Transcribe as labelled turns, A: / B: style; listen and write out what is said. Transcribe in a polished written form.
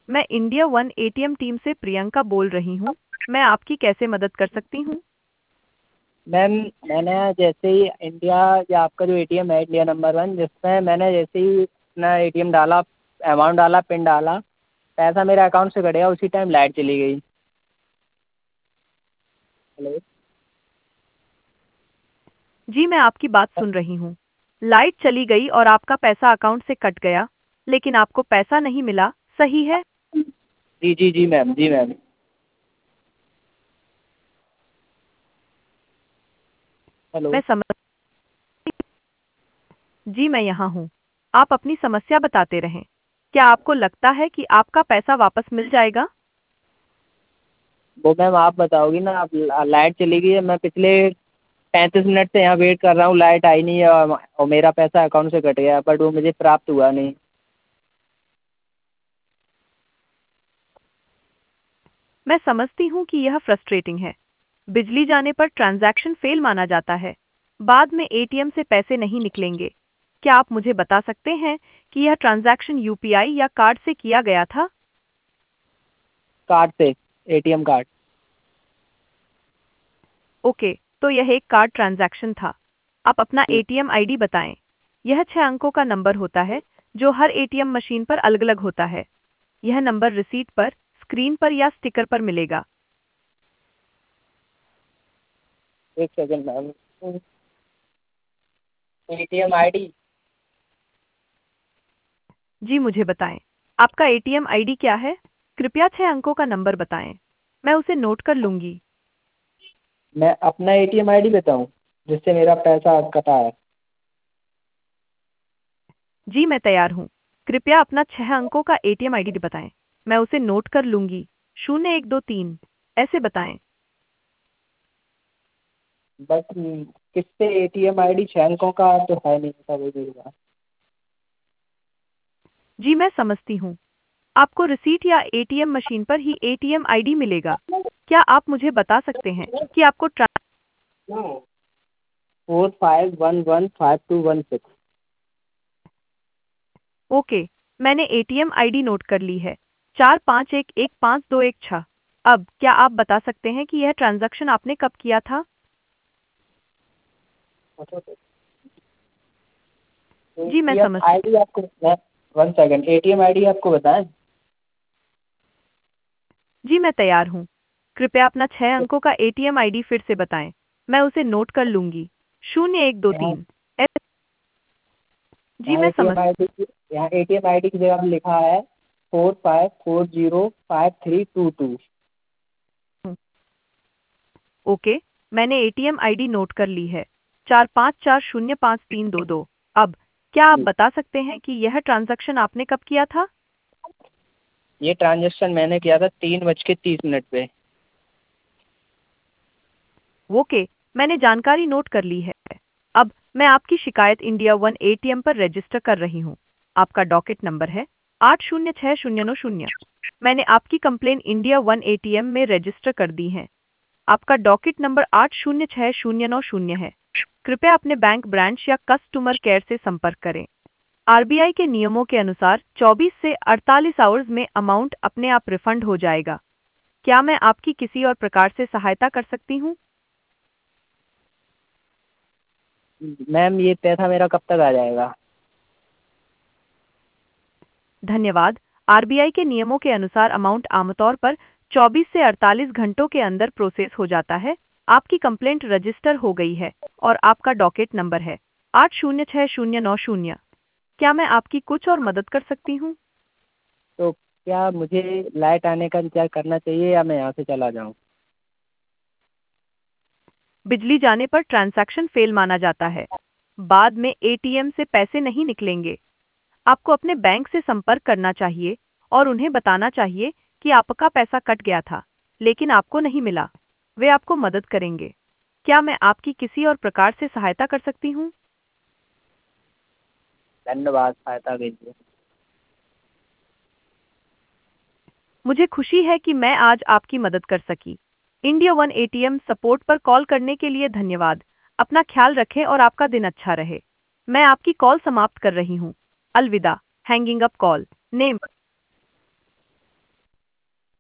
A: मैं India One ATM team से प्रियंका बोल रही हूँ। मैं आपकी कैसे मदद कर सकती हूँ?
B: मैम, मैंने जैसे ही इंडिया या आपका जो एटीएम है इंडिया नंबर वन, जिसमें मैंने जैसे ही अपना एटीएम डाला, अमाउंट डाला, पिन डाला, पैसा मेरे अकाउंट से कट गया, उसी टाइम लाइट चली गई। हेलो।
A: जी, मैं आपकी बात सुन रही हूँ। लाइट चली गई और आपका पैसा अकाउंट से कट गया, लेकिन आपको पैसा नहीं मिला, सही है?
B: जी जी जी मैम, जी मैम। हेलो।
A: मैं समझ जी, मैं यहाँ हूँ। आप अपनी समस्या बताते रहें। क्या आपको लगता है कि आपका पैसा वापस मिल जाएगा?
B: वो मैम आप बताओगी ना, आप लाइट चली गई है, मैं पिछले 35 मिनट से यहाँ वेट कर रहा हूँ, लाइट आई नहीं है, और मेरा पैसा अकाउंट से कट गया, बट वो मुझे प्राप्त हुआ नहीं।
A: मैं समझती हूँ कि यह फ्रस्ट्रेटिंग है। बिजली जाने पर ट्रांजैक्शन फेल माना जाता है। बाद में एटीएम से पैसे नहीं निकलेंगे। क्या आप मुझे बता सकते हैं कि यह ट्रांजैक्शन यूपीआई या कार्ड से किया गया था?
B: कार्ड से, एटीएम कार्ड।
A: ओके, तो यह एक कार्ड ट्रांजैक्शन था। आप अपना एटीएम आईडी बताएं। यह 6 अंकों का नंबर होता है जो हर एटीएम मशीन पर अलग-अलग होता है। यह नंबर रिसीट पर, स्क्रीन पर या स्टिकर पर मिलेगा।
B: एक सेकंड मैम। ATM ID.
A: जी, मुझे बताएं। आपका एटीएम आईडी क्या है? कृपया 6 अंकों का नंबर बताएं। मैं उसे नोट कर लूंगी।
B: मैं अपना एटीएम आईडी बताऊं, जिससे मेरा पैसा कटा है?
A: जी, मैं तैयार हूँ। कृपया अपना 6 अंकों का एटीएम आईडी बताएं। मैं उसे नोट कर लूंगी। 0123 ऐसे बताएं।
B: बट किससे एटीएम आईडी 6 अंकों का तो है नहीं, ऐसा कोई भी।
A: जी, मैं समझती हूँ। आपको रिसीट या एटीएम मशीन पर ही एटीएम आईडी मिलेगा। क्या आप मुझे बता सकते हैं कि आपको
B: 45115216।
A: ओके, मैंने एटीएम आईडी नोट कर ली है। 45115216। अब क्या आप बता सकते हैं कि यह ट्रांजैक्शन आपने कब किया था? जी, मैं
B: एटीएम
A: समझ
B: आईडी आपको, वन सेकंड, एटीएम आईडी आपको बताएं?
A: जी, मैं तैयार हूँ। कृपया अपना 6 अंकों का एटीएम आईडी फिर से बताएं। मैं उसे नोट कर लूंगी। 0123
B: यहाँ
A: जी, मैं समझ
B: यहाँ एटीएम आईडी की जगह पे लिखा है 45405322।
A: ओके, मैंने एटीएम आईडी नोट कर ली है। 45405322। अब क्या आप बता सकते हैं कि यह ट्रांजैक्शन आपने कब किया था?
B: ये ट्रांजेक्शन मैंने किया था 3:30 पे।
A: ओके, मैंने जानकारी नोट कर ली है। अब मैं आपकी शिकायत इंडिया वन एटीएम पर रजिस्टर कर रही हूँ। आपका डॉकेट नंबर है 806090। मैंने आपकी कंप्लेन इंडिया वन एटीएम में रजिस्टर कर दी है। आपका डॉकेट नंबर 806090 है। कृपया अपने बैंक ब्रांच या कस्टमर केयर से संपर्क करें। आरबीआई के नियमों के अनुसार 24 से 48 आवर्स में अमाउंट अपने आप रिफंड हो जाएगा। क्या मैं आपकी किसी और प्रकार से सहायता कर सकती हूँ?
B: मैम, ये पैसा मेरा कब तक आ जाएगा?
A: धन्यवाद। आरबीआई के नियमों के अनुसार अमाउंट आमतौर पर 24 से 48 घंटों के अंदर प्रोसेस हो जाता है। आपकी कंप्लेंट रजिस्टर हो गई है और आपका डॉकेट नंबर है 806090। क्या मैं आपकी कुछ और मदद कर सकती हूँ?
B: तो क्या मुझे लाइट आने का इंतजार करना चाहिए या मैं यहाँ से चला जाऊँ?
A: बिजली जाने पर ट्रांजैक्शन फेल माना जाता है। बाद में एटीएम से पैसे नहीं निकलेंगे। आपको अपने बैंक से संपर्क करना चाहिए और उन्हें बताना चाहिए कि आपका पैसा कट गया था, लेकिन आपको नहीं मिला। वे आपको मदद करेंगे। क्या मैं आपकी किसी और प्रकार से सहायता कर सकती हूँ?
B: धन्यवाद सहायता के लिए।
A: मुझे खुशी है कि मैं आज आपकी मदद कर सकी। इंडिया वन एटीएम सपोर्ट पर कॉल करने के लिए धन्यवाद। अपना ख्याल रखें और आपका दिन अच्छा रहे। मैं आपकी कॉल समाप्त कर रही हूँ। अलविदा। Hanging up call. नेम